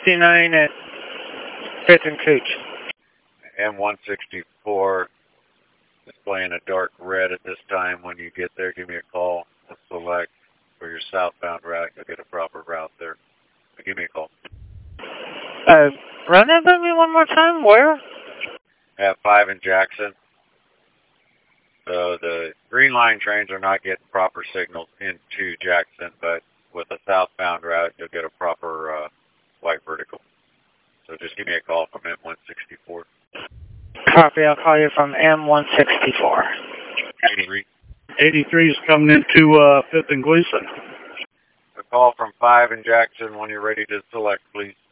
M59 at 5th and Cooch. M164 displaying a dark red at this time. When you get there, give me a call. Select for your southbound route. You'll get a proper route there. But give me a call. Run that by me one more time. Where? At 5 in Jackson. So the green line trains are not getting proper signals into Jackson, but with a southbound route, you'll get a proper white vertical. So just give me a call from M164. Copy. I'll call you from M164. 83. 83 is coming into 5th and Gleason. A call from 5 in Jackson when you're ready to select, please.